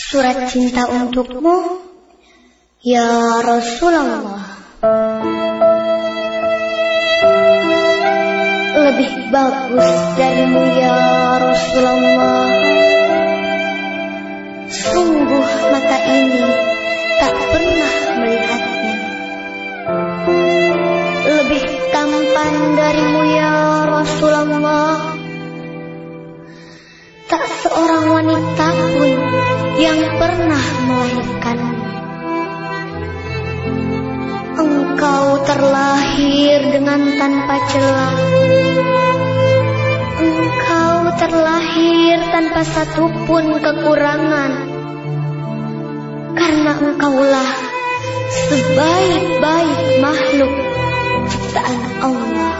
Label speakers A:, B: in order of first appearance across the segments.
A: Surat cinta untukmu, ya Rasulullah. Lebih bagus darimu ya Rasulullah. Sungguh mata ini tak pernah melihatnya. Lebih tampan darimu ya Rasulullah. Tak seorang wanita pun yang pernah melahirkanmu. Engkau terlahir dengan tanpa celah. Engkau terlahir tanpa satupun kekurangan. Karena engkaulah sebaik-baik makhluk ciptaan Allah.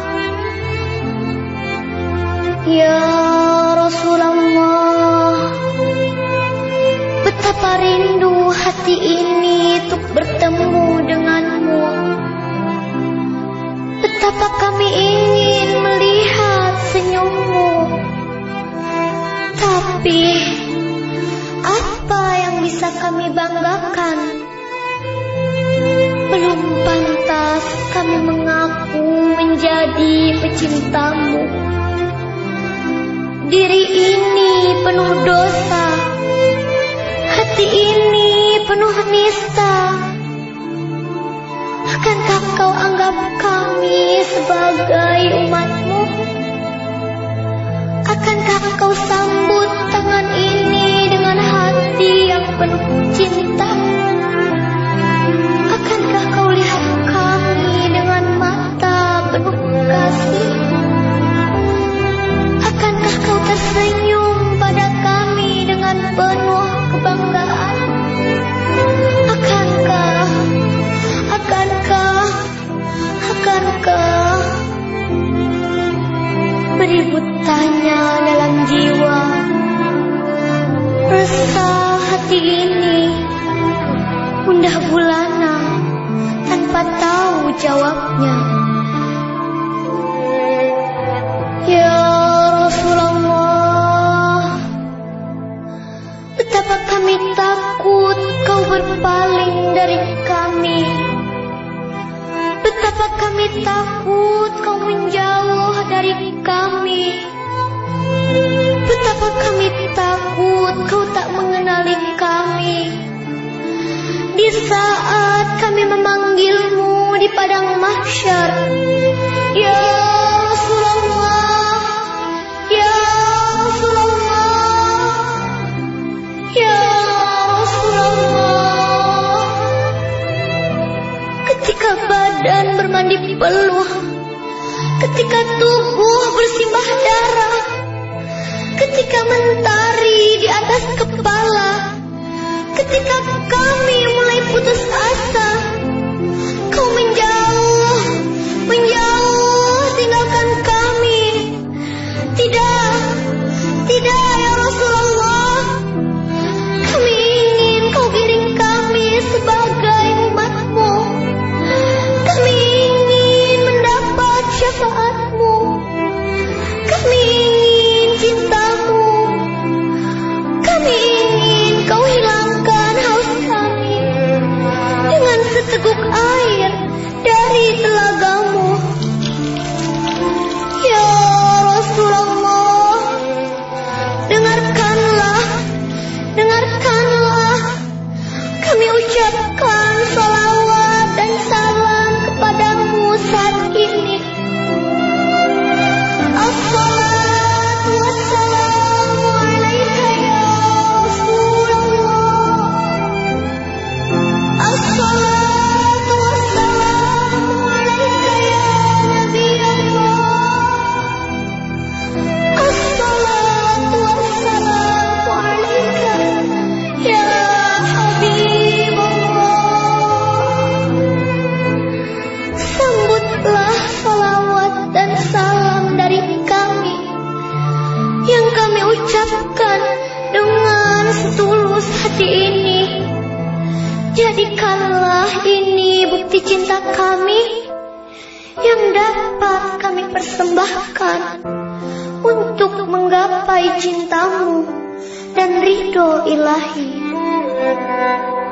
A: Ya Rasulullah, betapa rindu hati ini untuk bertemu denganmu. Betapa kami ingin melihat senyummu. Tapi apa yang bisa kami banggakan? Belum pantas kami mengaku menjadi pecintamu. Diri ini penuh dosa, hati ini penuh nista. Akankah kau anggap kami sebagai umatmu? Akankah kau sambut tangan ini dengan hati yang penuh cinta? Akankah kau lihat kami dengan mata penuh kasih? Akankah kau tersenyum pada kami dengan penuh kebanggaan? Akankah beribu tanya dalam jiwa, resah hati ini gundah gulana tanpa tahu jawabnya. Ya Rasulullah, betapa kami takut kau berpaling dari kami. Betapa kami takut kau menjauh dari kami. Betapa kami takut kau tak mengenali kami. Di saat kami memanggilmu di padang mahsyar, ya Rasulullah, ya Rasulullah, ya Rasulullah. Ketika badan bermandi peluh, ketika tubuh bersimbah darah, ketika mentari di atas kepala, ketika kami mulai putus asa, kau menjauh, tinggalkan kami. Tidak, ya Rasulullah. Kami ingin kau giring kami sebagai umatmu. Kami ingin mendapat syafaatmu. Kami ingin cintamu. Kami ingin kau hilangkan haus kami dengan seteguk air dari telagamu. Ya Rasulullah, dengarkanlah. Kami ucapkan salawat dan salam kepadamu saat ini. Assalatu wassalamu alaika ya Rasulullah. Assalatu wassalamu alaika ya Nabi Allah. Assalatu wassalamu alaika ya sambutlah salawat dan salam dari kami yang kami ucapkan dengan setulus hati ini. Jadikanlah ini bukti cinta kami yang dapat kami persembahkan untuk menggapai cintamu dan ridho ilahi.